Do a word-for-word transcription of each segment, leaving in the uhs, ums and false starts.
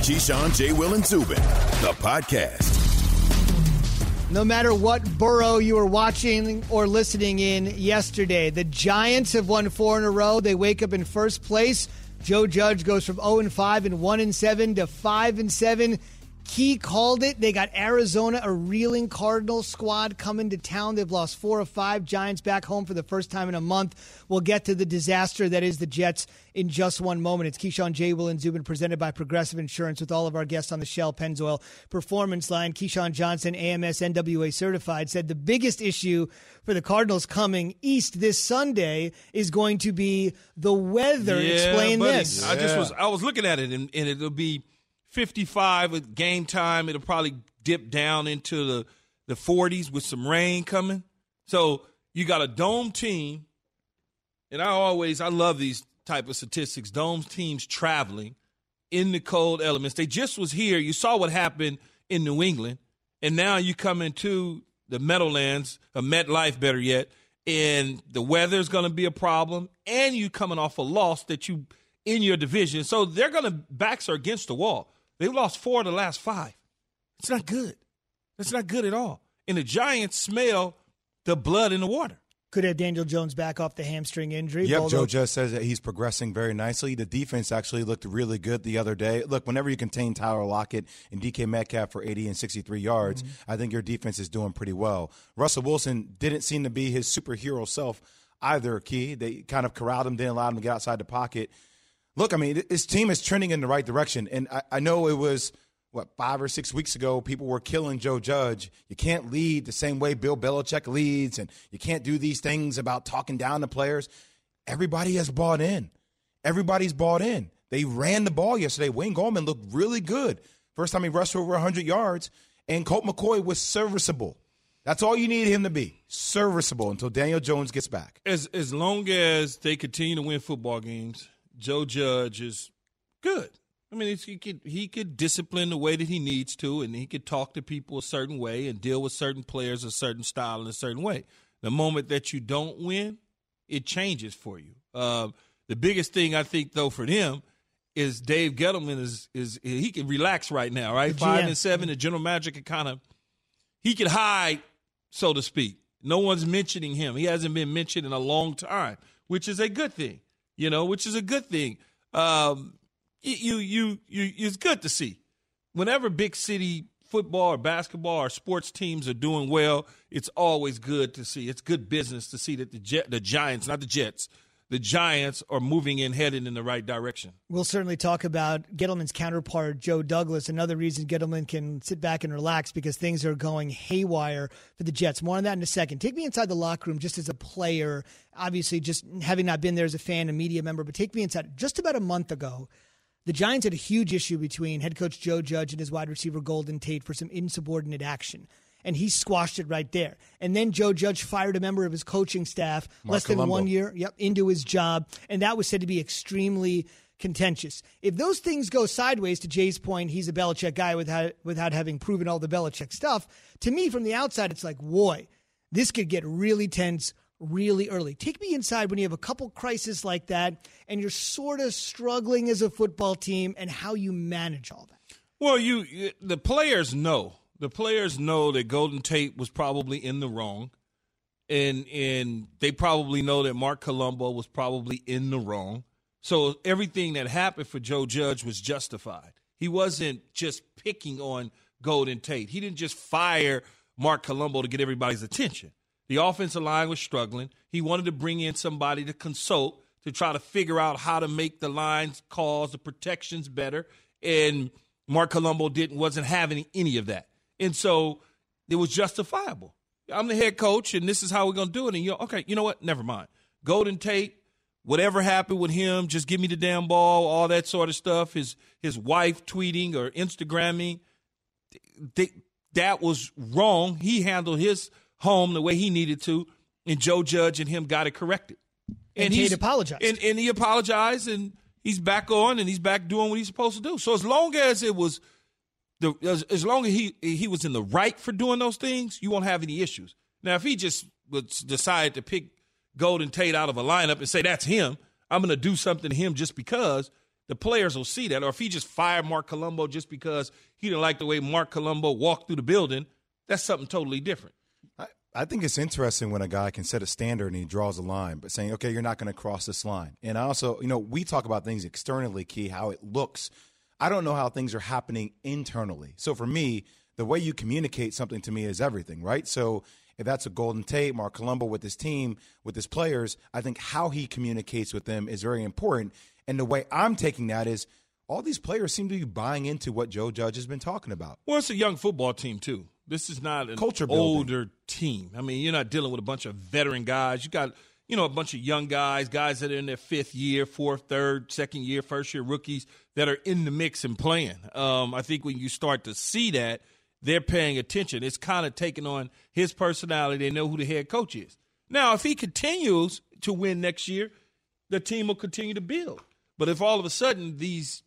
Keyshawn, J. Will, and Zubin, the podcast. No matter what borough you were watching or listening in yesterday, the Giants have won four in a row. They wake up in first place. Joe Judge goes from oh and five and one and seven to five and seven. Key called it. They got Arizona, a reeling Cardinals squad, coming to town. They've lost four of five. Giants back home for the first time in a month. We'll get to the disaster that is the Jets in just one moment. It's Keyshawn, J. Will, and Zubin, presented by Progressive Insurance, with all of our guests on the Shell Pennzoil Performance Line. Keyshawn Johnson, A M S N W A certified, said the biggest issue for the Cardinals coming east this Sunday is going to be the weather. Yeah, Explain buddy. this. I just was I was looking at it, and, and it'll be fifty-five at game time. It'll probably dip down into the, the forties with some rain coming. So you got a dome team, and I always, I love these type of statistics, dome teams traveling in the cold elements. They just was here. You saw what happened in New England, and now you come into the Meadowlands, or MetLife better yet, and the weather's going to be a problem, and you coming off a loss that you in your division. So they're going to, backs are against the wall. They've lost four of the last five. It's not good. It's not good at all. And the Giants smell the blood in the water. Could have Daniel Jones back off the hamstring injury. Yep, although- Joe just says that he's progressing very nicely. The defense actually looked really good the other day. Look, whenever you contain Tyler Lockett and D K Metcalf for eighty and sixty-three yards, mm-hmm. I think your defense is doing pretty well. Russell Wilson didn't seem to be his superhero self either, Key. They kind of corralled him, didn't allow him to get outside the pocket. Look, I mean, this team is trending in the right direction. And I, I know it was, what, five or six weeks ago, people were killing Joe Judge. You can't lead the same way Bill Belichick leads, and you can't do these things about talking down to players. Everybody has bought in. Everybody's bought in. They ran the ball yesterday. Wayne Gallman looked really good. First time he rushed for over one hundred yards, and Colt McCoy was serviceable. That's all you need him to be, serviceable, until Daniel Jones gets back. As as long as they continue to win football games, Joe Judge is good. I mean, he could he could discipline the way that he needs to, and he could talk to people a certain way and deal with certain players a certain style in a certain way. The moment that you don't win, it changes for you. Uh, the biggest thing I think, though, for them is Dave Gettleman is is he can relax right now, right? Five and seven, the general manager can kind of he can hide, so to speak. No one's mentioning him. He hasn't been mentioned in a long time, which is a good thing. You know, which is a good thing. Um, you, you, you, it's good to see. Whenever big city football or basketball or sports teams are doing well, it's always good to see. It's good business to see that the Jet, the Giants, not the Jets, the Giants are moving and heading in the right direction. We'll certainly talk about Gettleman's counterpart, Joe Douglas. Another reason Gettleman can sit back and relax, because things are going haywire for the Jets. More on that in a second. Take me inside the locker room just as a player, obviously just having not been there as a fan and media member, but take me inside. Just about a month ago, the Giants had a huge issue between head coach Joe Judge and his wide receiver Golden Tate for some insubordinate action. And he squashed it right there. And then Joe Judge fired a member of his coaching staff Mark less than Colombo. one year yep, into his job, and that was said to be extremely contentious. If those things go sideways, to Jay's point, he's a Belichick guy without, without having proven all the Belichick stuff. To me, from the outside, it's like, boy, this could get really tense really early. Take me inside when you have a couple crises like that and you're sort of struggling as a football team, and how you manage all that. Well, you the players know. The players know that Golden Tate was probably in the wrong, and and they probably know that Mark Colombo was probably in the wrong. So everything that happened for Joe Judge was justified. He wasn't just picking on Golden Tate. He didn't just fire Mark Colombo to get everybody's attention. The offensive line was struggling. He wanted to bring in somebody to consult to try to figure out how to make the lines calls, the protections better, and Mark Colombo didn't wasn't having any of that. And so it was justifiable. I'm the head coach, and this is how we're going to do it. And you're okay, you know what? Never mind. Golden Tate, whatever happened with him, just give me the damn ball, all that sort of stuff. His his wife tweeting or Instagramming, they, that was wrong. He handled his home the way he needed to, and Joe Judge and him got it corrected. And, and Tate apologized. And, and he apologized, and he's back on, and he's back doing what he's supposed to do. So as long as it was the as, as long as he he was in the right for doing those things, you won't have any issues. Now, if he just would decide to pick Golden Tate out of a lineup and say that's him, I'm going to do something to him just because, the players will see that. Or if he just fired Mark Colombo just because he didn't like the way Mark Colombo walked through the building, that's something totally different. I, I think it's interesting when a guy can set a standard and he draws a line, but saying, okay, you're not going to cross this line. And I also, you know, we talk about things externally, Key, how it looks. I don't know how things are happening internally. So for me, the way you communicate something to me is everything, right? So if that's a Golden Tate, Mark Colombo with his team, with his players, I think how he communicates with them is very important. And the way I'm taking that is all these players seem to be buying into what Joe Judge has been talking about. Well, it's a young football team, too. This is not an Culture building. Older team. I mean, you're not dealing with a bunch of veteran guys. You got, you know, a bunch of young guys, guys that are in their fifth year, fourth, third, second year, first year rookies that are in the mix and playing. Um, I think when you start to see that, they're paying attention. It's kind of taking on his personality. They know who the head coach is. Now, if he continues to win next year, the team will continue to build. But if all of a sudden these,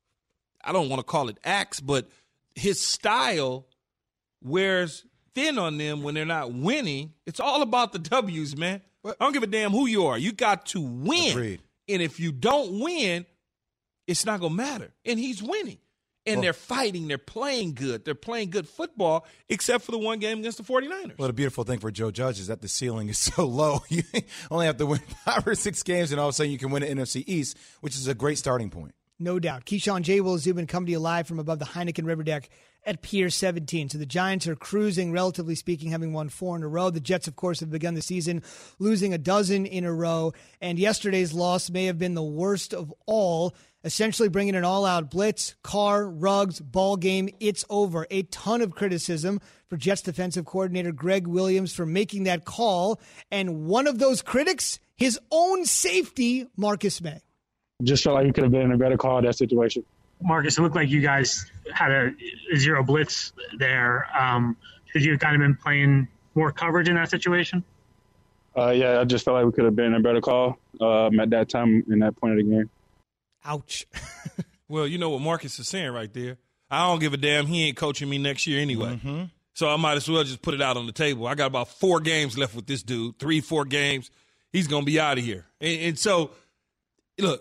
I don't want to call it acts, but his style wears thin on them when they're not winning, it's all about the W's, man. I don't give a damn who you are. You got to win. Agreed. And if you don't win, it's not going to matter. And he's winning. And well, they're fighting. They're playing good. They're playing good football, except for the one game against the 49ers. Well, the beautiful thing for Joe Judge is that the ceiling is so low. You only have to win five or six games, and all of a sudden you can win the N F C East, which is a great starting point. No doubt. Keyshawn, J. Will Zubin coming to you live from above the Heineken River Deck at Pier seventeen. So the Giants are cruising, relatively speaking, having won four in a row. The Jets, of course, have begun the season losing a dozen in a row. And yesterday's loss may have been the worst of all, essentially bringing an all-out blitz, Carr, Ruggs, ball game. It's over. A ton of criticism for Jets defensive coordinator Greg Williams for making that call. And one of those critics, his own safety, Marcus May. Just felt like it could have been a better call in that situation. Marcus, it looked like you guys had a, a zero blitz there. Um, should you have kind of been playing more coverage in that situation? Uh, yeah, I just felt like we could have been a better call um, at that time in that point of the game. Ouch. Well, you know what Marcus is saying right there. I don't give a damn. He ain't coaching me next year anyway. Mm-hmm. So I might as well just put it out on the table. I got about four games left with this dude, three, four games. He's going to be out of here. And, and so, look,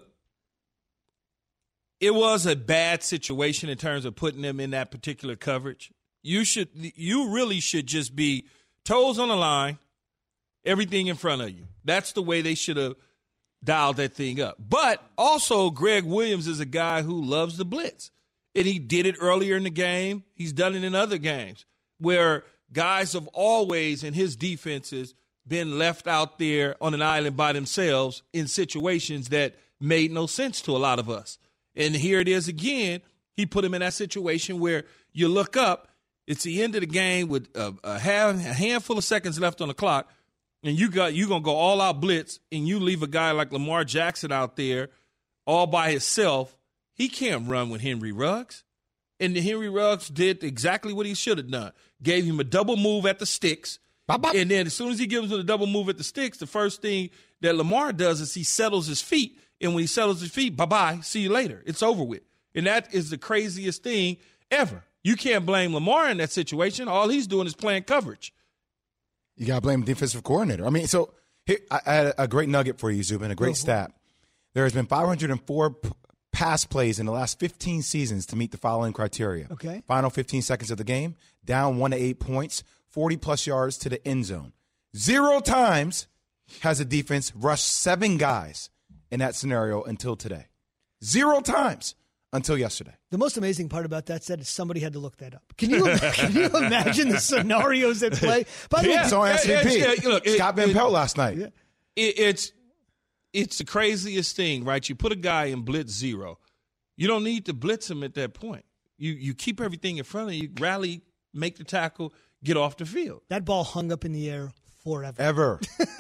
it was a bad situation in terms of putting them in that particular coverage. You should, you really should just be toes on the line, everything in front of you. That's the way they should have dialed that thing up. But also, Greg Williams is a guy who loves the blitz. And he did it earlier in the game. He's done it in other games where guys have always, in his defenses, been left out there on an island by themselves in situations that made no sense to a lot of us. And here it is again. He put him in that situation where you look up, it's the end of the game with a, a, half, a handful of seconds left on the clock, and you got you're gonna go all out blitz, and you leave a guy like Lamar Jackson out there all by himself. He can't run with Henry Ruggs. And Henry Ruggs did exactly what he should have done. Gave him a double move at the sticks. Bop, bop. And then as soon as he gives him the double move at the sticks, the first thing that Lamar does is he settles his feet. And when he settles his feet, bye-bye, see you later. It's over with. And that is the craziest thing ever. You can't blame Lamar in that situation. All he's doing is playing coverage. You got to blame the defensive coordinator. I mean, so here, I had a great nugget for you, Zubin, a great oh, stat. There has been five hundred four p- pass plays in the last fifteen seasons to meet the following criteria. Okay. Final fifteen seconds of the game, down one to eight points, forty-plus yards to the end zone. Zero times has a defense rushed seven guys in that scenario until today. Zero times until yesterday. The most amazing part about that said is somebody had to look that up. Can you can you imagine the scenarios at play? By the yeah, way, it's on S V P. Yeah, yeah, look, Scott Van Pelt last night. Yeah. It, it's it's the craziest thing, right? You put a guy in blitz zero. You don't need to blitz him at that point. You you keep everything in front of you, rally, make the tackle, get off the field. That ball hung up in the air forever. Ever.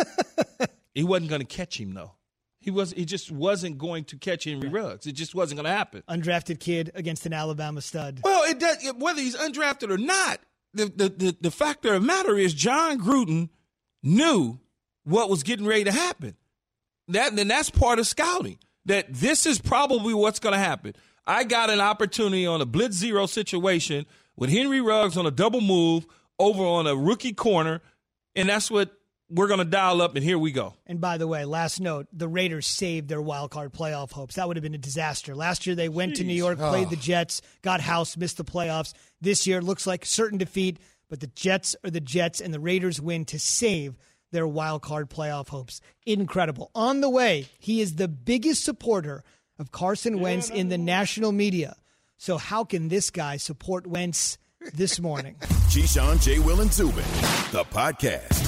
He wasn't going to catch him, though. He was. He just wasn't going to catch Henry Ruggs. It just wasn't going to happen. Undrafted kid against an Alabama stud. Well, it does, whether he's undrafted or not, the, the, the, the factor of the matter is John Gruden knew what was getting ready to happen. That then that's part of scouting. That this is probably what's going to happen. I got an opportunity on a blitz zero situation with Henry Ruggs on a double move over on a rookie corner, and that's what we're going to dial up, and here we go. And by the way, last note, the Raiders saved their wild card playoff hopes. That would have been a disaster. Last year they went Jeez. to New York, played oh. the Jets, got housed, missed the playoffs. This year it looks like certain defeat, but the Jets are the Jets, and the Raiders win to save their wild card playoff hopes. Incredible. On the way, he is the biggest supporter of Carson Wentz yeah, in the national media. So how can this guy support Wentz this morning? Keyshawn, J. Will, and Zubin, the podcast.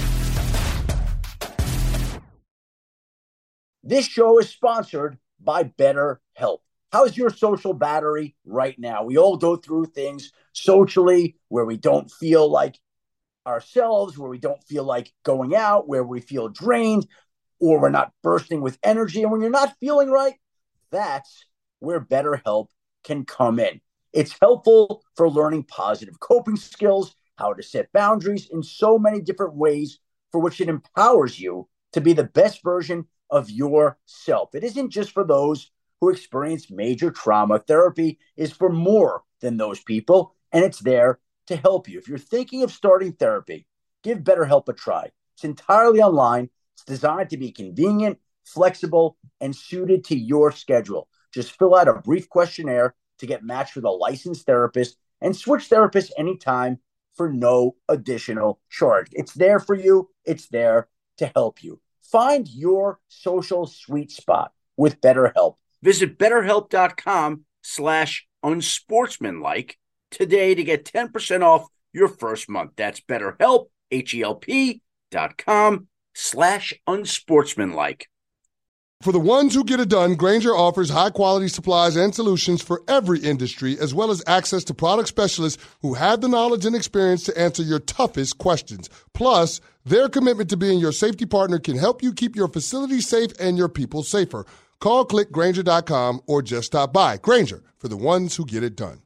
This show is sponsored by BetterHelp. How's your social battery right now? We all go through things socially where we don't feel like ourselves, where we don't feel like going out, where we feel drained, or we're not bursting with energy. And when you're not feeling right, that's where BetterHelp can come in. It's helpful for learning positive coping skills, how to set boundaries in so many different ways, for which it empowers you to be the best version of yourself. It isn't just for those who experience major trauma. Therapy is for more than those people, and it's there to help you. If you're thinking of starting therapy, give BetterHelp a try. It's entirely online. It's designed to be convenient, flexible, and suited to your schedule. Just fill out a brief questionnaire to get matched with a licensed therapist and switch therapists anytime for no additional charge. It's there for you. It's there to help you. Find your social sweet spot with BetterHelp. Visit BetterHelp.com slash unsportsmanlike today to get ten percent off your first month. That's BetterHelp, H-E-L-P dot com slash unsportsmanlike. For the ones who get it done, Grainger offers high-quality supplies and solutions for every industry, as well as access to product specialists who have the knowledge and experience to answer your toughest questions. Plus, their commitment to being your safety partner can help you keep your facility safe and your people safer. Call, click Grainger dot com, or just stop by. Grainger, for the ones who get it done.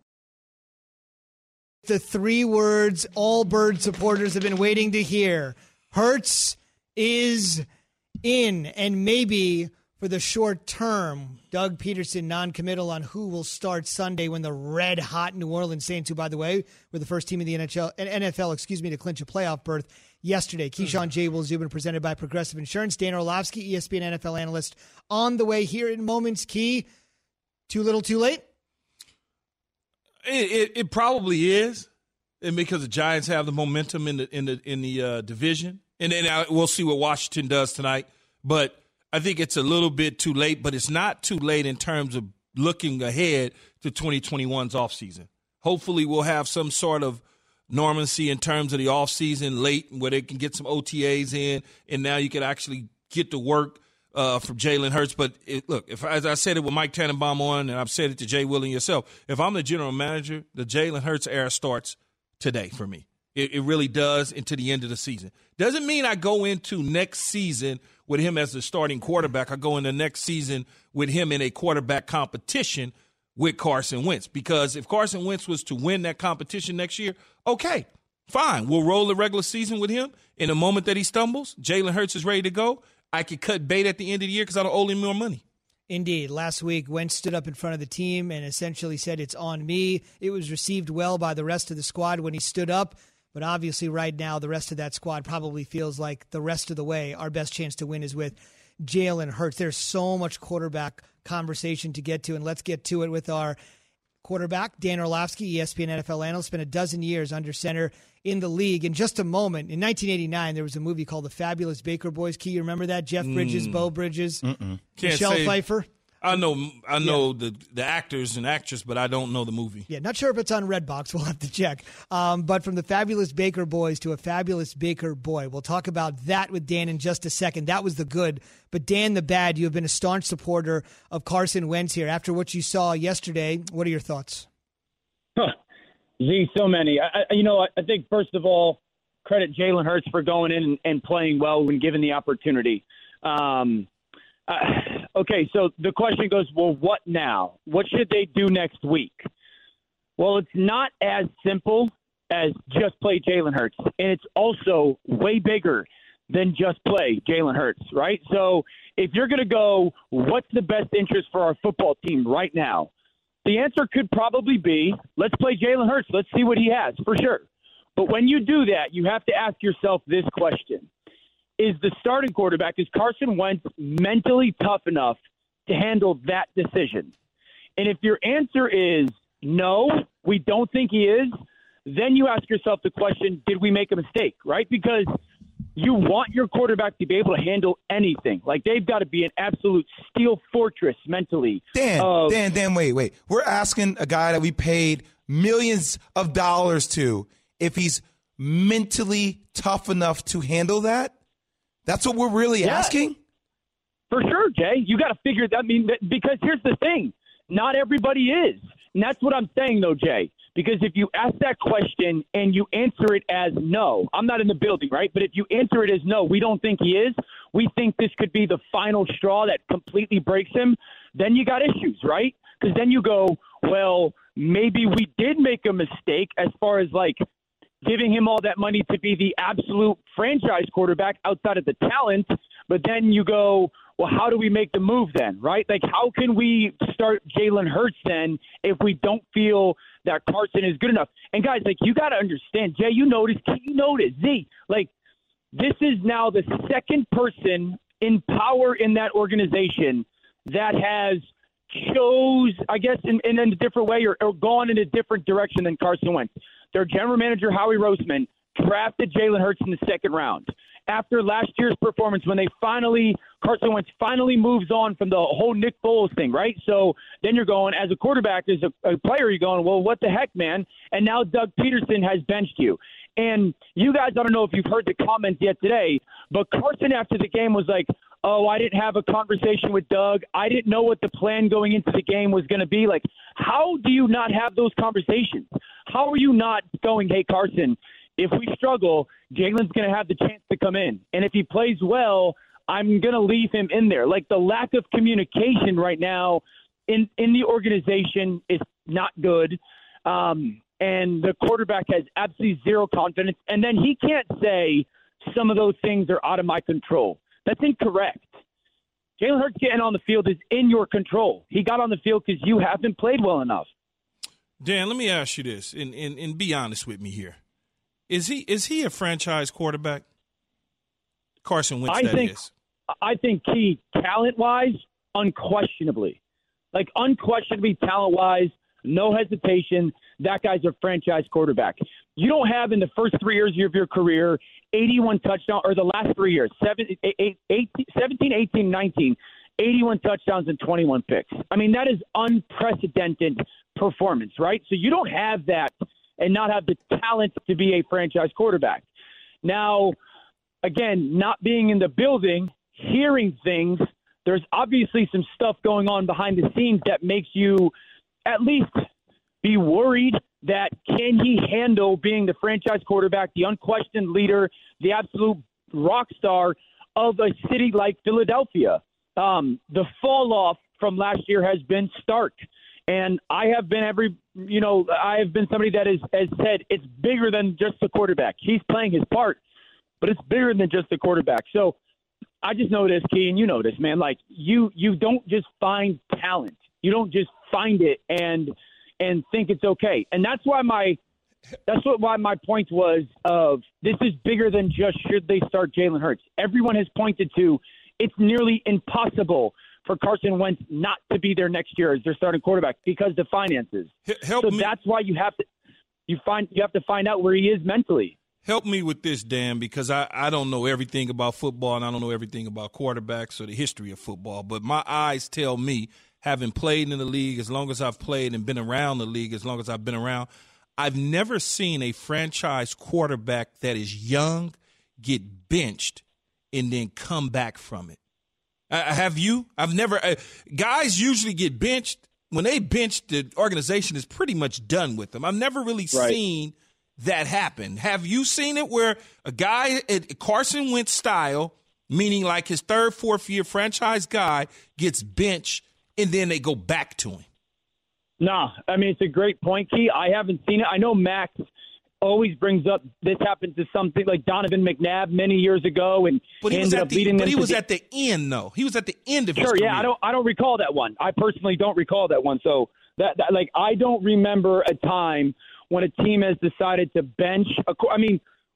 The three words all Bird supporters have been waiting to hear. Hurts is in, and maybe for the short term, Doug Peterson non-committal on who will start Sunday when the red-hot New Orleans Saints, who, by the way, were the first team in the N H L, N F L, excuse me, to clinch a playoff berth yesterday. Keyshawn J. Will Zubin, presented by Progressive Insurance. Dan Orlovsky, E S P N N F L analyst, on the way here in moments. Key, too little, too late? It, it, it probably is, and because the Giants have the momentum in the in the in the uh, division, and then I, we'll see what Washington does tonight. But I think it's a little bit too late, but it's not too late in terms of looking ahead to twenty twenty-one's offseason. Hopefully we'll have some sort of normalcy in terms of the offseason late where they can get some O T As in, and now you can actually get to work uh, from Jalen Hurts. But, it, look, if as I said it with Mike Tannenbaum on, and I've said it to Jay Will and yourself, if I'm the general manager, the Jalen Hurts era starts today for me. It, it really does into the end of the season. Doesn't mean I go into next season with him as the starting quarterback. I go into next season with him in a quarterback competition with Carson Wentz. Because if Carson Wentz was to win that competition next year, okay, fine. We'll roll the regular season with him. In the moment that he stumbles, Jalen Hurts is ready to go. I could cut bait at the end of the year because I don't owe him more money. Indeed. Last week, Wentz stood up in front of the team and essentially said, it's on me. It was received well by the rest of the squad when he stood up. But obviously right now, the rest of that squad probably feels like the rest of the way our best chance to win is with Jalen Hurts. There's so much quarterback conversation to get to, and let's get to it with our quarterback, Dan Orlovsky, E S P N N F L analyst, spent a dozen years under center in the league. In just a moment, in nineteen eighty-nine, there was a movie called The Fabulous Baker Boys. Key, you remember that? Jeff Bridges, mm. Bo Bridges, Mm-mm. Michelle say- Pfeiffer. I know I know Yeah. the the actors and actress, but I don't know the movie. Yeah, not sure if it's on Redbox. We'll have to check. Um, but from the Fabulous Baker Boys to a Fabulous Baker Boy. We'll talk about that with Dan in just a second. That was the good. But Dan, the bad, you have been a staunch supporter of Carson Wentz here. After what you saw yesterday, what are your thoughts? Huh. Z, so many. I, I, you know, I, I think, first of all, credit Jalen Hurts for going in and, and playing well when given the opportunity. Um Uh, okay, so the question goes, well, what now? What should they do next week? Well, it's not as simple as just play Jalen Hurts, and it's also way bigger than just play Jalen Hurts, right? So if you're going to go, what's the best interest for our football team right now? The answer could probably be, let's play Jalen Hurts. Let's see what he has, for sure. But when you do that, you have to ask yourself this question. is the starting quarterback, is Carson Wentz mentally tough enough to handle that decision? And if your answer is no, we don't think he is, then you ask yourself the question, did we make a mistake, right? Because you want your quarterback to be able to handle anything. Like, they've got to be an absolute steel fortress mentally. Dan, of, Dan, Dan, wait, wait. We're asking a guy that we paid millions of dollars to if he's mentally tough enough to handle that? That's what we're really yeah, asking? For sure, Jay. You got to figure that. I mean, because here's the thing. Not everybody is. And that's what I'm saying, though, Jay. Because if you ask that question and you answer it as no, I'm not in the building, right? But if you answer it as no, we don't think he is, we think this could be the final straw that completely breaks him, then you got issues, right? Because then you go, well, maybe we did make a mistake as far as, like, giving him all that money to be the absolute franchise quarterback outside of the talent. But then you go, well, how do we make the move then, right? Like, how can we start Jalen Hurts then if we don't feel that Carson is good enough? And, guys, like, you got to understand, Jay, you notice, you notice, Z, like, this is now the second person in power in that organization that has chose, I guess, in, in a different way or, or gone in a different direction than Carson Wentz. Their general manager, Howie Roseman, drafted Jalen Hurts in the second round. After last year's performance, when they finally, Carson Wentz finally moves on from the whole Nick Foles thing, right? So then you're going, as a quarterback, as a, a player, you're going, well, what the heck, man? And now Doug Peterson has benched you. And you guys, I don't know if you've heard the comments yet today, but Carson after the game was like, oh, I didn't have a conversation with Doug. I didn't know what the plan going into the game was going to be. Like, how do you not have those conversations? How are you not going, hey, Carson, if we struggle, Jalen's going to have the chance to come in. And if he plays well, I'm going to leave him in there. Like, the lack of communication right now in, in the organization is not good. Um, and the quarterback has absolutely zero confidence. And then he can't say some of those things are out of my control. That's incorrect. Jalen Hurts getting on the field is in your control. He got on the field because you haven't played well enough. Dan, let me ask you this, and, and, and be honest with me here. Is he is he a franchise quarterback? Carson Wentz, I that think, is. I think he, talent-wise, unquestionably. Like, unquestionably talent-wise, no hesitation, that guy's a franchise quarterback. You don't have in the first three years of your career eighty-one touchdowns, or the last three years, seventeen, eighteen, nineteen, eighty-one touchdowns and twenty-one picks. I mean, that is unprecedented performance, right? So you don't have that and not have the talent to be a franchise quarterback. Now, again, not being in the building, hearing things, there's obviously some stuff going on behind the scenes that makes you at least be worried that can he handle being the franchise quarterback, the unquestioned leader, the absolute rock star of a city like Philadelphia. Um, the fall off from last year has been stark. And I have been every, you know, I have been somebody that has, has said it's bigger than just the quarterback. He's playing his part, but it's bigger than just the quarterback. So I just know this, Key, and you know this, man. Like, you, you don't just find talent. You don't just find it and and think it's okay. And that's why my that's what why my point was of this is bigger than just should they start Jalen Hurts. Everyone has pointed to it's nearly impossible for Carson Wentz not to be there next year as their starting quarterback because the finances. Help so me. That's why you have to you find you have to find out where he is mentally. Help me with this, Dan, because I, I don't know everything about football and I don't know everything about quarterbacks or the history of football. But my eyes tell me, having played in the league as long as I've played and been around the league as long as I've been around, I've never seen a franchise quarterback that is young get benched and then come back from it. Uh, have you? I've never uh, – guys usually get benched. When they bench, the organization is pretty much done with them. I've never really right. seen that happen. Have you seen it where a guy – Carson Wentz style, meaning like his third, fourth year franchise guy gets benched and then they go back to him? No, I mean, it's a great point, Key. I haven't seen it. I know Max always brings up this happened to something like Donovan McNabb many years ago, and but he, he was ended at up the, beating but them. he was the, at the end, though. He was at the end of his sure, career. yeah. I don't, I don't recall that one. I personally don't recall that one. So that, that, like, I don't remember a time when a team has decided to bench. A, I mean,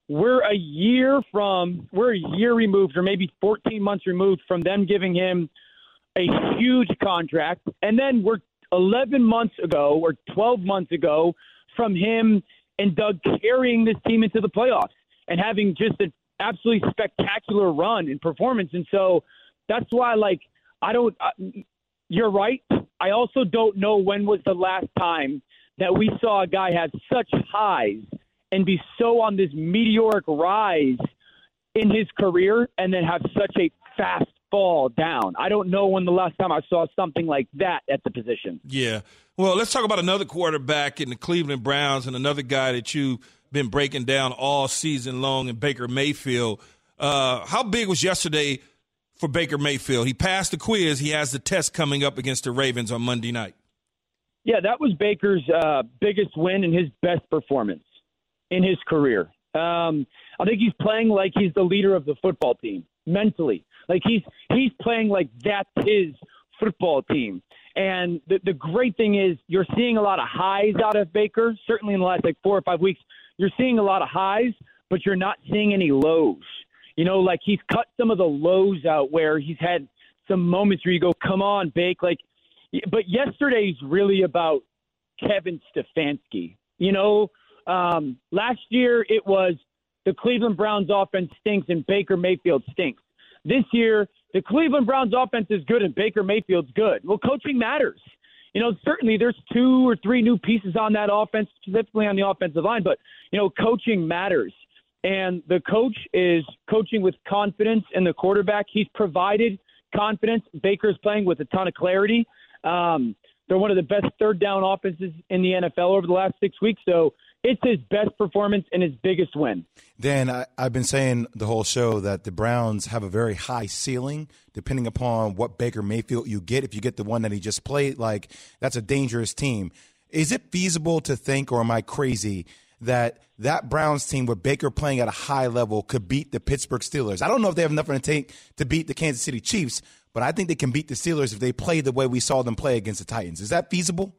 we're a year from, we're a year removed or maybe fourteen months removed from them giving him a huge contract. And then we're eleven months ago or twelve months ago from him and Doug carrying this team into the playoffs and having just an absolutely spectacular run and performance. And so that's why, like, I don't, uh, you're right. I also don't know when was the last time that we saw a guy have such highs and be so on this meteoric rise in his career and then have such a fast fall down. I don't know when the last time I saw something like that at the position. Yeah. Well, let's talk about another quarterback in the Cleveland Browns and another guy that you've been breaking down all season long in Baker Mayfield. Uh, how big was yesterday for Baker Mayfield? He passed the quiz. He has the test coming up against the Ravens on Monday night. Yeah, that was Baker's uh, biggest win and his best performance in his career. Um, I think he's playing like he's the leader of the football team mentally. Like he's he's playing like that's his football team. And the, the great thing is you're seeing a lot of highs out of Baker, certainly in the last like four or five weeks. You're seeing a lot of highs, but you're not seeing any lows. You know, like he's cut some of the lows out where he's had some moments where you go, come on, Bake. Like, but yesterday's really about Kevin Stefanski. You know, um, last year it was the Cleveland Browns offense stinks and Baker Mayfield stinks. This year, the Cleveland Browns offense is good and Baker Mayfield's good. Well, coaching matters. You know, certainly there's two or three new pieces on that offense, specifically on the offensive line, but, you know, coaching matters. And the coach is coaching with confidence in the quarterback. He's provided confidence. Baker's playing with a ton of clarity. Um, they're one of the best third down offenses in the N F L over the last six weeks. So it's his best performance and his biggest win. Dan, I, I've been saying the whole show that the Browns have a very high ceiling depending upon what Baker Mayfield you get. If you get the one that he just played, like, that's a dangerous team. Is it feasible to think, or am I crazy, that that Browns team with Baker playing at a high level could beat the Pittsburgh Steelers? I don't know if they have enough in the tank to beat the Kansas City Chiefs, but I think they can beat the Steelers if they play the way we saw them play against the Titans. Is that feasible?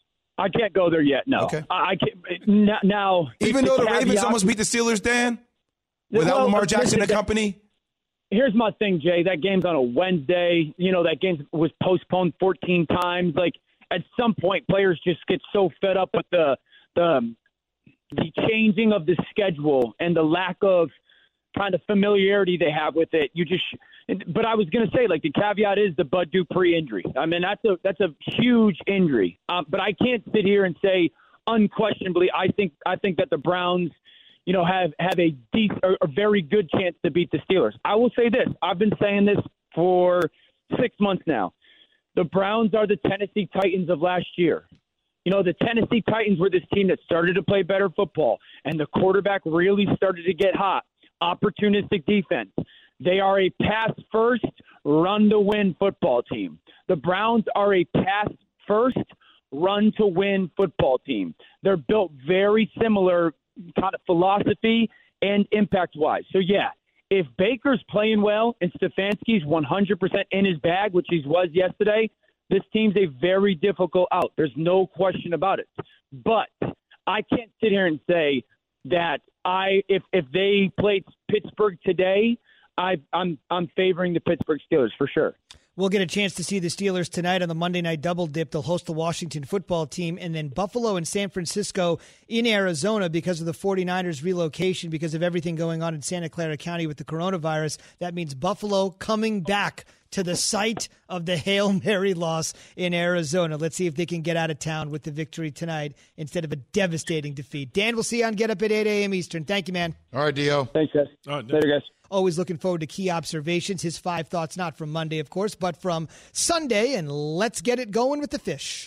I can't go there yet. No. Okay. I, I can't. Now, even though the Ravens almost beat the Steelers, Dan, without well, Lamar Jackson and company. Here's my thing, Jay. That game's on a Wednesday. You know, that game was postponed fourteen times. Like, at some point, players just get so fed up with the the the changing of the schedule and the lack of kind of familiarity they have with it. You just. But I was going to say, like, the caveat is the Bud Dupree injury. I mean, that's a that's a huge injury. Um, but I can't sit here and say unquestionably I think I think that the Browns, you know, have have a deep, or a very good chance to beat the Steelers. I will say this: I've been saying this for six months now. The Browns are the Tennessee Titans of last year. You know, the Tennessee Titans were this team that started to play better football, and the quarterback really started to get hot. Opportunistic defense. They are a pass-first, run-to-win football team. The Browns are a pass-first, run-to-win football team. They're built very similar kind of philosophy and impact-wise. So, yeah, if Baker's playing well and Stefanski's one hundred percent in his bag, which he was yesterday, this team's a very difficult out. There's no question about it. But I can't sit here and say that I if if they played Pittsburgh today – I, I'm I'm favoring the Pittsburgh Steelers for sure. We'll get a chance to see the Steelers tonight on the Monday Night Double Dip. They'll host the Washington football team, and then Buffalo and San Francisco in Arizona because of the 49ers relocation, because of everything going on in Santa Clara County with the coronavirus. That means Buffalo coming back to the site of the Hail Mary loss in Arizona. Let's see if they can get out of town with the victory tonight instead of a devastating defeat. Dan, we'll see you on Get Up at eight a.m. Eastern. Thank you, man. All right, Dio. Thanks, guys. All right, later, guys. Always looking forward to key observations. His five thoughts, not from Monday, of course, but from Sunday. And let's get it going with the fish.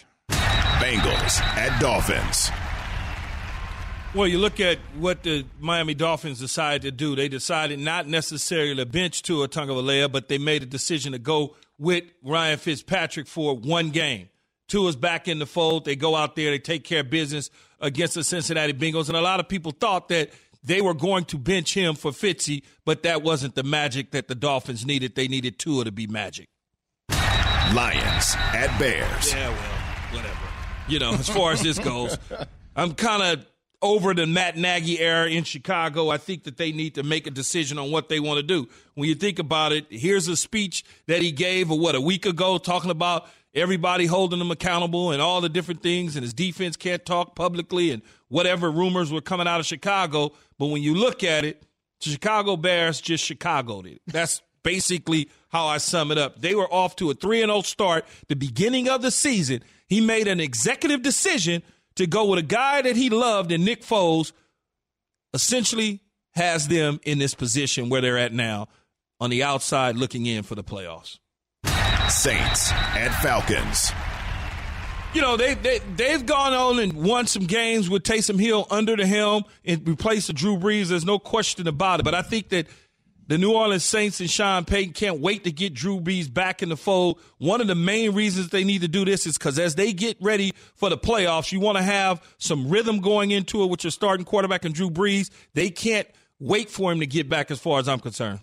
Bengals at Dolphins. Well, you look at what the Miami Dolphins decided to do. They decided not necessarily to bench Tua Tagovailoa, but they made a decision to go with Ryan Fitzpatrick for one game. Tua's back in the fold. They go out there, they take care of business against the Cincinnati Bengals. And a lot of people thought that they were going to bench him for Fitzy, but that wasn't the magic that the Dolphins needed. They needed Tua to be magic. Lions at Bears. Yeah, well, whatever. You know, as far as this goes, I'm kind of over the Matt Nagy era in Chicago. I think that they need to make a decision on what they want to do. When you think about it, here's a speech that he gave, what, a week ago, talking about everybody holding him accountable and all the different things, and his defense can't talk publicly and whatever rumors were coming out of Chicago. But when you look at it, the Chicago Bears just Chicago'd it. That's basically how I sum it up. They were off to a three and oh start. The beginning of the season, he made an executive decision to go with a guy that he loved, and Nick Foles essentially has them in this position where they're at now, on the outside looking in for the playoffs. Saints and Falcons. You know, they, they, they've gone on and won some games with Taysom Hill under the helm and replaced Drew Brees. There's no question about it. But I think that the New Orleans Saints and Sean Payton can't wait to get Drew Brees back in the fold. One of the main reasons they need to do this is because as they get ready for the playoffs, you want to have some rhythm going into it with your starting quarterback and Drew Brees. They can't wait for him to get back as far as I'm concerned.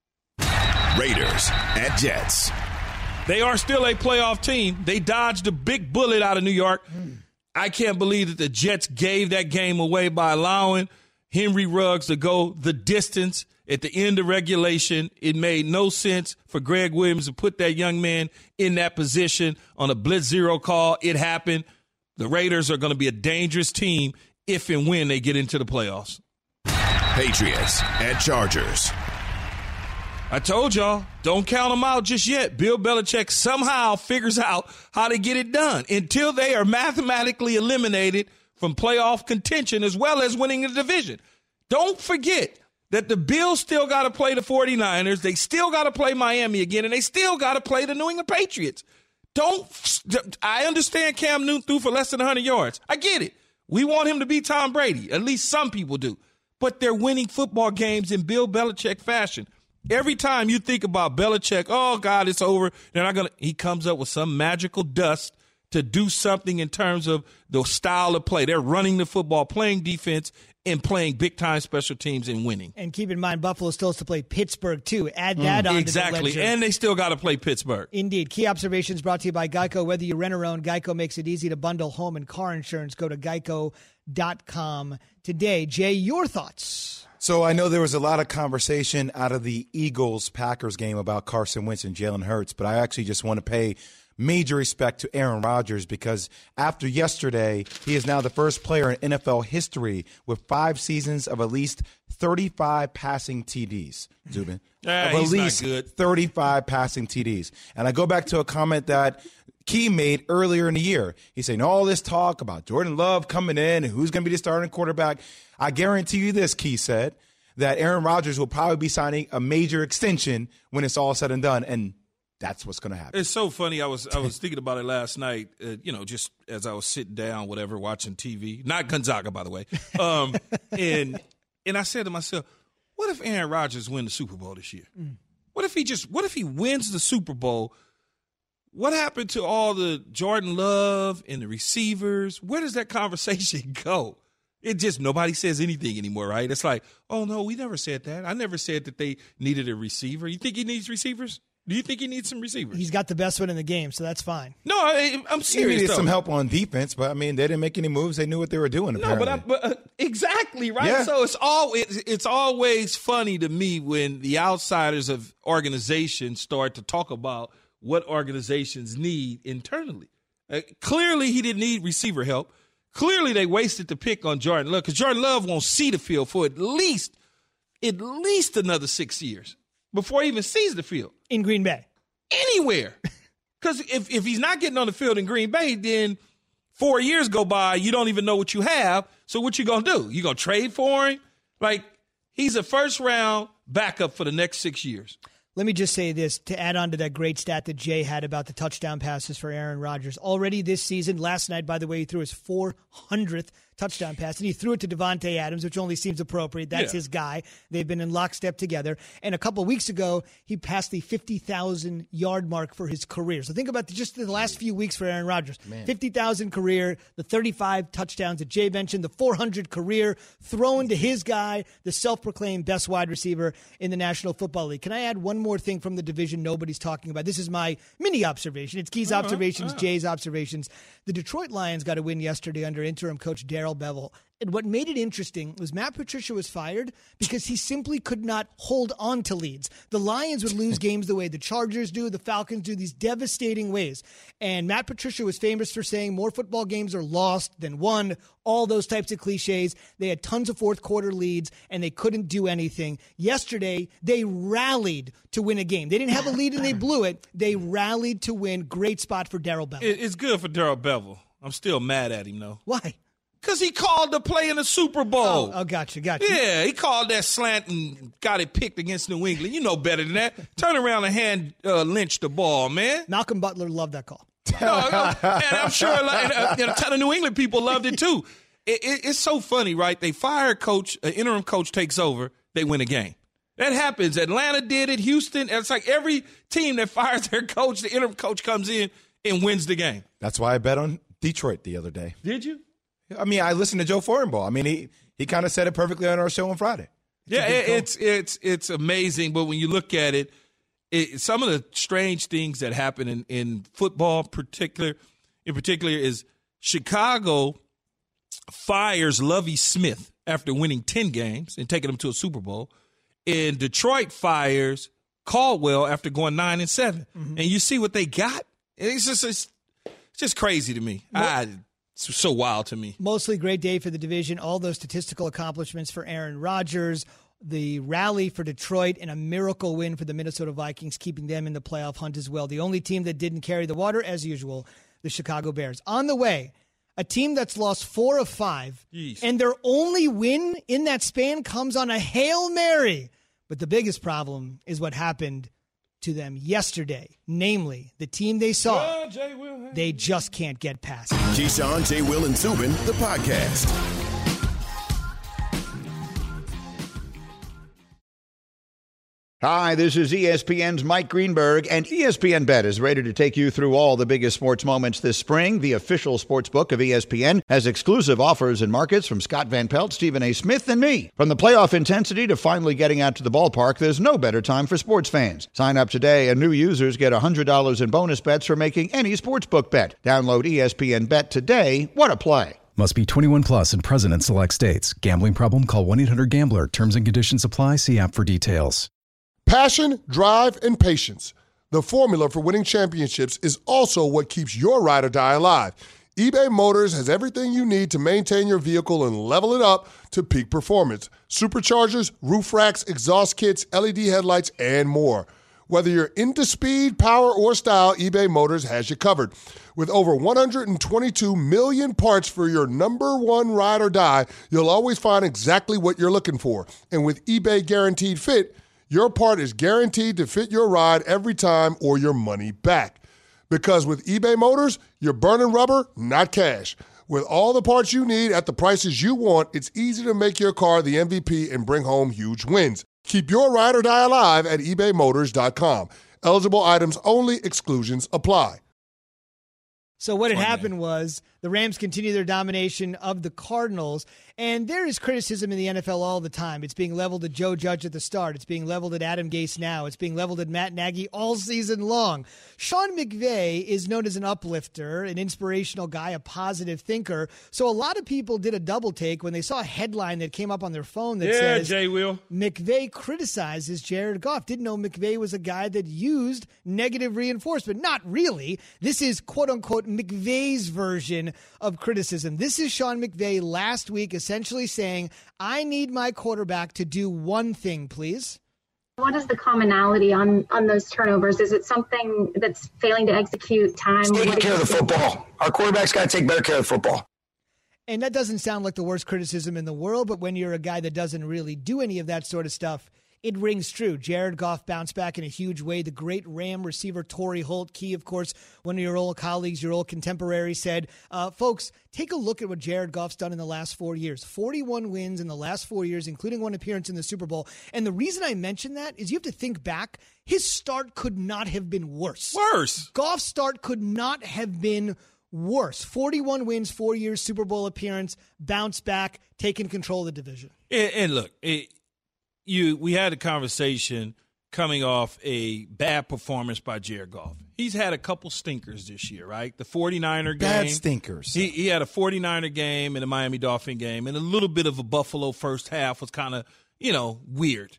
Raiders at Jets. They are still a playoff team. They dodged a big bullet out of New York. Mm. I can't believe that the Jets gave that game away by allowing Henry Ruggs to go the distance at the end of regulation. It made no sense for Greg Williams to put that young man in that position on a blitz zero call. It happened. The Raiders are going to be a dangerous team if and when they get into the playoffs. Patriots and Chargers. I told y'all, don't count them out just yet. Bill Belichick somehow figures out how to get it done until they are mathematically eliminated from playoff contention as well as winning the division. Don't forget that the Bills still got to play the 49ers. They still got to play Miami again, and they still got to play the New England Patriots. Don't – I understand Cam Newton threw for less than one hundred yards. I get it. We want him to be Tom Brady. At least some people do. But they're winning football games in Bill Belichick fashion. Every time you think about Belichick, oh, God, it's over. They're not gonna. He comes up with some magical dust to do something in terms of the style of play. They're running the football, playing defense, and playing big-time special teams and winning. And keep in mind, Buffalo still has to play Pittsburgh, too. Add that mm, on exactly. to the And they still got to play Pittsburgh. Indeed. Key observations brought to you by Geico. Whether you rent or own, Geico makes it easy to bundle home and car insurance. Go to geico dot com today. Jay, your thoughts? So I know there was a lot of conversation out of the Eagles-Packers game about Carson Wentz and Jalen Hurts, but I actually just want to pay major respect to Aaron Rodgers because after yesterday, he is now the first player in N F L history with five seasons of at least thirty-five passing T Ds, Zubin. Yeah, of at he's least not good. thirty-five passing T Ds. And I go back to a comment that Key made earlier in the year. He's saying all this talk about Jordan Love coming in and who's going to be the starting quarterback. I guarantee you this, Key said, that Aaron Rodgers will probably be signing a major extension when it's all said and done. And that's what's going to happen. It's so funny. I was I was thinking about it last night, uh, you know, just as I was sitting down, whatever, watching T V. Not Gonzaga, by the way. Um, and and I said to myself, what if Aaron Rodgers win the Super Bowl this year? Mm. What if he just, what if he wins the Super Bowl? What happened to all the Jordan Love and the receivers? Where does that conversation go? It just, nobody says anything anymore, right? It's like, oh, no, we never said that. I never said that they needed a receiver. You think he needs receivers? Do you think he needs some receivers? He's got the best one in the game, so that's fine. No, I, I'm serious. He needed though. some help on defense, but I mean, they didn't make any moves. They knew what they were doing. Apparently. No, but, I, but uh, exactly right. Yeah. So it's all it's, it's always funny to me when the outsiders of organizations start to talk about what organizations need internally. Uh, clearly, he didn't need receiver help. Clearly, they wasted the pick on Jordan Love because Jordan Love won't see the field for at least at least another six years before he even sees the field. In Green Bay. Anywhere. Because if, if he's not getting on the field in Green Bay, then four years go by, you don't even know what you have. So what you going to do? You going to trade for him? Like, he's a first-round backup for the next six years. Let me just say this to add on to that great stat that Jay had about the touchdown passes for Aaron Rodgers. Already this season, last night, by the way, he threw his four hundredth touchdown pass, and he threw it to Devontae Adams, which only seems appropriate. That's yeah. his guy. They've been in lockstep together. And a couple weeks ago, he passed the fifty thousand yard mark for his career. So think about the, just the last few weeks for Aaron Rodgers. Man. fifty thousand career, the thirty-five touchdowns that Jay mentioned, the four hundred career, thrown to his guy, the self-proclaimed best wide receiver in the National Football League. Can I add one more thing from the division nobody's talking about? This is my mini observation. It's Key's uh-huh. observations, uh-huh. Jay's observations. The Detroit Lions got a win yesterday under interim coach Darrell Bevell. And what made it interesting was Matt Patricia was fired because he simply could not hold on to leads. The Lions would lose games the way the Chargers do, the Falcons do, these devastating ways. And Matt Patricia was famous for saying more football games are lost than won, all those types of cliches. They had tons of fourth quarter leads, and they couldn't do anything. Yesterday, they rallied to win a game. They didn't have a lead, and they blew it. They rallied to win. Great spot for Darrell Bevell. It's good for Darrell Bevell. I'm still mad at him, though. Why? Because he called the play in the Super Bowl. Oh, oh, gotcha, gotcha. Yeah, he called that slant and got it picked against New England. You know better than that. Turn around and hand uh, Lynch the ball, man. Malcolm Butler loved that call. no, no, and I'm sure like, uh, you know, a ton of New England people loved it, too. It, it, it's so funny, right? They fire a coach, an interim coach takes over, they win a game. That happens. Atlanta did it, Houston. It's like every team that fires their coach, the interim coach comes in and wins the game. That's why I bet on Detroit the other day. Did you? I mean, I listened to Joe Fortenbaugh. I mean, he, he kind of said it perfectly on our show on Friday. It's yeah, it, it's it's it's amazing. But when you look at it, it, some of the strange things that happen in, in football, particular in particular, is Chicago fires Lovie Smith after winning ten games and taking them to a Super Bowl, and Detroit fires Caldwell after going nine and seven. Mm-hmm. And you see what they got. It's just it's, it's just crazy to me. What? I. It's so wild to me. Mostly great day for the division. All those statistical accomplishments for Aaron Rodgers, the rally for Detroit, and a miracle win for the Minnesota Vikings, keeping them in the playoff hunt as well. The only team that didn't carry the water, as usual, the Chicago Bears. On the way, a team that's lost four of five, Jeez. and their only win in that span comes on a Hail Mary. But the biggest problem is what happened to them yesterday, namely the team they saw. Yeah, Jay Will, hey. They just can't get past. Keyshawn, J. Will, and Zubin, the podcast. Hi, this is E S P N's Mike Greenberg, and E S P N Bet is ready to take you through all the biggest sports moments this spring. The official sports book of E S P N has exclusive offers and markets from Scott Van Pelt, Stephen A. Smith, and me. From the playoff intensity to finally getting out to the ballpark, there's no better time for sports fans. Sign up today, and new users get one hundred dollars in bonus bets for making any sportsbook bet. Download E S P N Bet today. What a play. Must be twenty-one plus and present in select states. Gambling problem? Call one eight hundred gambler. Terms and conditions apply. See app for details. Passion, drive, and patience. The formula for winning championships is also what keeps your ride or die alive. eBay Motors has everything you need to maintain your vehicle and level it up to peak performance. Superchargers, roof racks, exhaust kits, L E D headlights, and more. Whether you're into speed, power, or style, eBay Motors has you covered. With over one hundred twenty-two million parts for your number one ride or die, you'll always find exactly what you're looking for. And with eBay Guaranteed Fit, your part is guaranteed to fit your ride every time or your money back. Because with eBay Motors, you're burning rubber, not cash. With all the parts you need at the prices you want, it's easy to make your car the M V P and bring home huge wins. Keep your ride or die alive at ebay motors dot com. Eligible items only. Exclusions apply. So what had happened was the Rams continue their domination of the Cardinals, and there is criticism in the N F L all the time. It's being leveled at Joe Judge at the start. It's being leveled at Adam Gase now. It's being leveled at Matt Nagy all season long. Sean McVay is known as an uplifter, an inspirational guy, a positive thinker. So a lot of people did a double take when they saw a headline that came up on their phone that yeah, says, Jay Will. McVay criticizes Jared Goff. Didn't know McVay was a guy that used negative reinforcement. Not really. This is, quote-unquote, McVay's version of criticism. This is Sean McVay last week essentially saying, I need my quarterback to do one thing, please. What is the commonality on, on those turnovers? Is it something that's failing to execute time? Taking care of the football. Our quarterback's got to take better care of the football. And that doesn't sound like the worst criticism in the world, but when you're a guy that doesn't really do any of that sort of stuff, it rings true. Jared Goff bounced back in a huge way. The great Ram receiver Torrey Holt, Key, of course, one of your old colleagues, your old contemporaries, said, uh, folks, take a look at what Jared Goff's done in the last four years. forty-one wins in the last four years, including one appearance in the Super Bowl. And the reason I mention that is you have to think back. His start could not have been worse. Worse. Goff's start could not have been worse. forty-one wins, four years, Super Bowl appearance, bounce back, taking control of the division. And, and look, it, You, we had a conversation coming off a bad performance by Jared Goff. He's had a couple stinkers this year, right? The 49er game. Bad stinkers. He, he had a 49er game and a Miami Dolphin game, and a little bit of a Buffalo first half was kind of, you know, weird.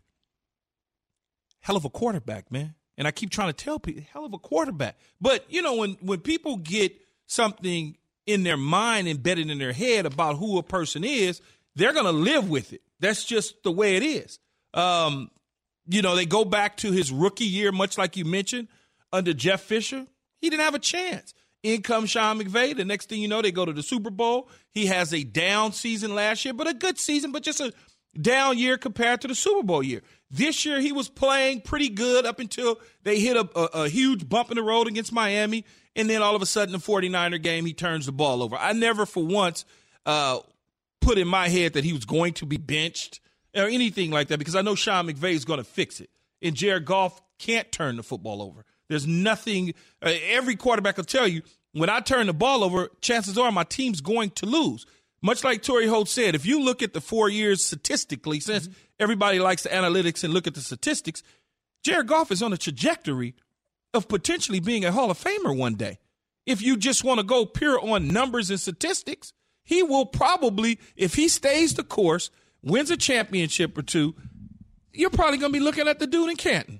Hell of a quarterback, man. And I keep trying to tell people, hell of a quarterback. But, you know, when, when people get something in their mind embedded in their head about who a person is, they're going to live with it. That's just the way it is. Um, you know, they go back to his rookie year, much like you mentioned, under Jeff Fisher. He didn't have a chance. In comes Sean McVay. The next thing you know, they go to the Super Bowl. He has a down season last year, but a good season, but just a down year compared to the Super Bowl year. This year, he was playing pretty good up until they hit a, a, a huge bump in the road against Miami, and then all of a sudden, the 49er game, he turns the ball over. I never for once uh, put in my head that he was going to be benched or anything like that, because I know Sean McVay is going to fix it, and Jared Goff can't turn the football over. There's nothing uh, – every quarterback will tell you, when I turn the ball over, chances are my team's going to lose. Much like Torrey Holt said, if you look at the four years statistically, since mm-hmm. everybody likes the analytics and look at the statistics, Jared Goff is on a trajectory of potentially being a Hall of Famer one day. If you just want to go pure on numbers and statistics, he will probably, if he stays the course, wins a championship or two, you're probably going to be looking at the dude in Canton.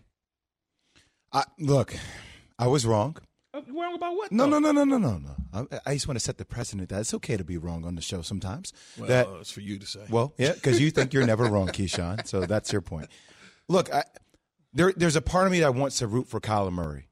I, look, I was wrong. Wrong about what? No, though? no, no, no, no, no, no. I, I just want to set the precedent that it's okay to be wrong on the show sometimes. Well, that, it's for you to say. Well, yeah, because you think you're never wrong, Keyshawn. So that's your point. Look, I, there, there's a part of me that wants to root for Kyler Murray.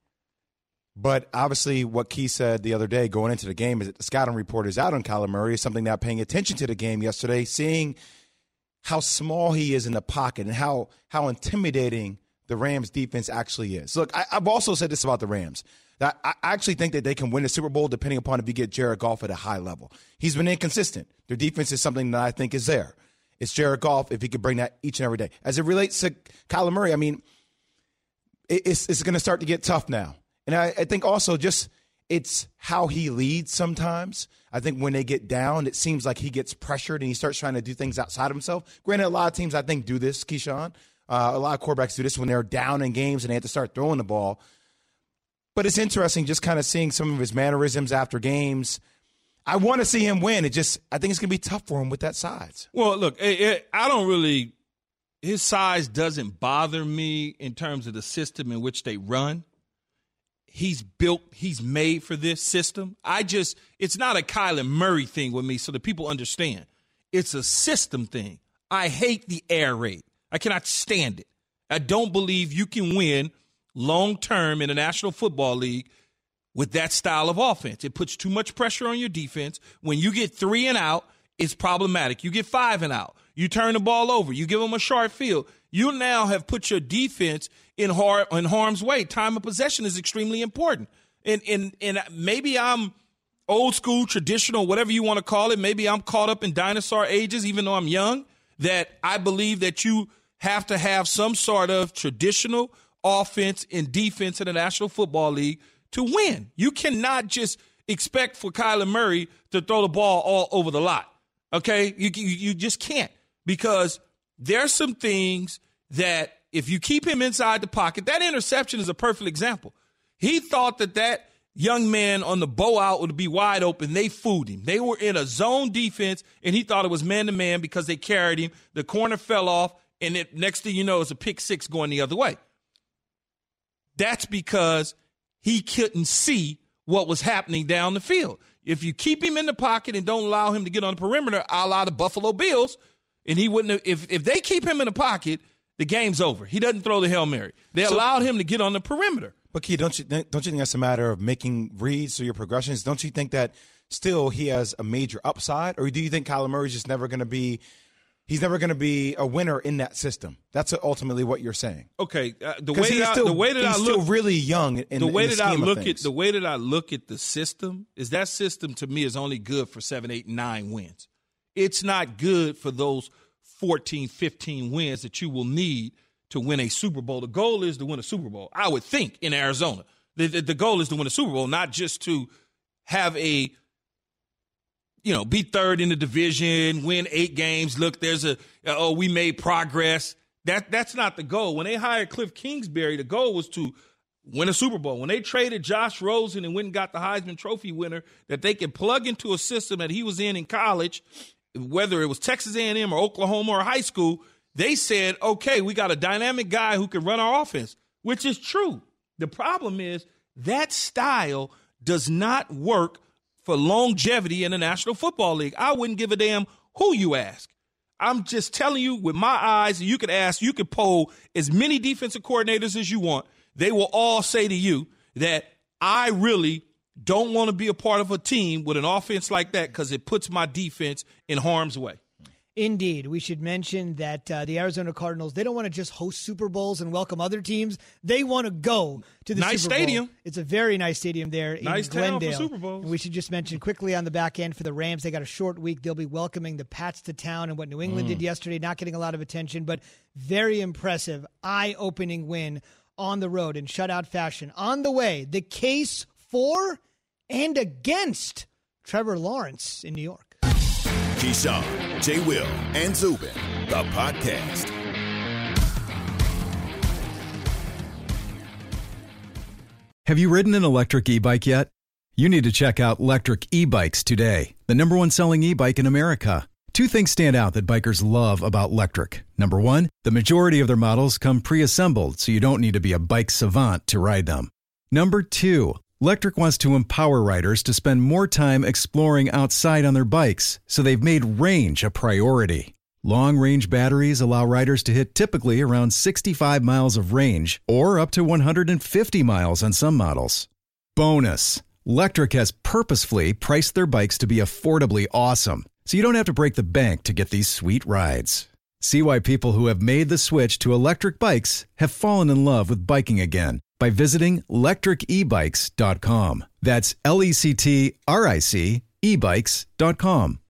But obviously what Key said the other day going into the game is that the scouting report is out on Kyler Murray is something that paying attention to the game yesterday, seeing how small he is in the pocket and how how intimidating the Rams defense actually is. Look, I, I've also said this about the Rams. That I actually think that they can win the Super Bowl depending upon if you get Jared Goff at a high level. He's been inconsistent. Their defense is something that I think is there. It's Jared Goff if he could bring that each and every day. As it relates to Kyler Murray, I mean, it's, it's going to start to get tough now. And I, I think also just it's how he leads sometimes. I think when they get down, it seems like he gets pressured and he starts trying to do things outside himself. Granted, a lot of teams, I think, do this, Keyshawn. Uh, a lot of quarterbacks do this when they're down in games and they have to start throwing the ball. But it's interesting just kind of seeing some of his mannerisms after games. I want to see him win. It just, I think it's going to be tough for him with that size. Well, look, it, it, I don't really, his size doesn't bother me in terms of the system in which they run. He's built, he's made for this system. I just, it's not a Kyler Murray thing with me so that people understand. It's a system thing. I hate the air raid. I cannot stand it. I don't believe you can win long-term in the National Football League with that style of offense. It puts too much pressure on your defense. When you get three and out, it's problematic. You get five and out. You turn the ball over. You give them a short field. You now have put your defense in, har- in harm's way. Time of possession is extremely important. And, and, and maybe I'm old school, traditional, whatever you want to call it. Maybe I'm caught up in dinosaur ages, even though I'm young, that I believe that you have to have some sort of traditional offense and defense in the National Football League to win. You cannot just expect for Kyler Murray to throw the ball all over the lot. Okay? You, you, you just can't, because there's some things that if you keep him inside the pocket, that interception is a perfect example. He thought that that young man on the bow out would be wide open. They fooled him. They were in a zone defense, and he thought it was man-to-man because they carried him. The corner fell off, and it, next thing you know, it's a pick six going the other way. That's because he couldn't see what was happening down the field. If you keep him in the pocket and don't allow him to get on the perimeter, a la the Buffalo Bills, and he wouldn't have, if, if they keep him in the pocket, the game's over. He doesn't throw the Hail Mary. They so, allowed him to get on the perimeter. But, Key, don't you, don't you think that's a matter of making reads through your progressions? Don't you think that still he has a major upside? Or do you think Kyler Murray's just never going to be – he's never going to be a winner in that system? That's ultimately what you're saying. Okay, uh, the way that I, still, the way that he's I look, still really young. In, the way in the that I look at the way that I look at the system is that system to me is only good for seven, eight, nine wins. It's not good for those fourteen, fifteen wins that you will need to win a Super Bowl. The goal is to win a Super Bowl. I would think in Arizona, the, the, the goal is to win a Super Bowl, not just to have a. You know, be third in the division, win eight games. Look, there's a, oh, we made progress. That That's not the goal. When they hired Cliff Kingsbury, the goal was to win a Super Bowl. When they traded Josh Rosen and went and got the Heisman Trophy winner that they could plug into a system that he was in in college, whether it was Texas A and M or Oklahoma or high school, they said, okay, we got a dynamic guy who can run our offense, which is true. The problem is that style does not work for longevity in the National Football League. I wouldn't give a damn who you ask. I'm just telling you with my eyes, you could ask, you could poll as many defensive coordinators as you want. They will all say to you that I really don't want to be a part of a team with an offense like that because it puts my defense in harm's way. Indeed. We should mention that uh, the Arizona Cardinals, they don't want to just host Super Bowls and welcome other teams. They want to go to the nice Super Bowl. Stadium. It's a very nice stadium there nice in Glendale. Town for Super Bowls. And we should just mention quickly on the back end for the Rams, they got a short week. They'll be welcoming the Pats to town, and what New England mm. did yesterday, not getting a lot of attention, but very impressive, eye-opening win on the road in shutout fashion. On the way, the case for and against Trevor Lawrence in New York. Keyshawn, J. Will, and Zubin, the podcast. Have you ridden an electric e-bike yet? You need to check out Lectric E-Bikes today, the number one selling e-bike in America. Two things stand out that bikers love about Lectric. Number one, the majority of their models come pre-assembled, so you don't need to be a bike savant to ride them. Number two, Lectric wants to empower riders to spend more time exploring outside on their bikes, so they've made range a priority. Long-range batteries allow riders to hit typically around sixty-five miles of range, or up to one hundred fifty miles on some models. Bonus, Lectric has purposefully priced their bikes to be affordably awesome, so you don't have to break the bank to get these sweet rides. See why people who have made the switch to electric bikes have fallen in love with biking again by visiting lectric e bikes dot com. That's L E C T R I C e bikes dot com.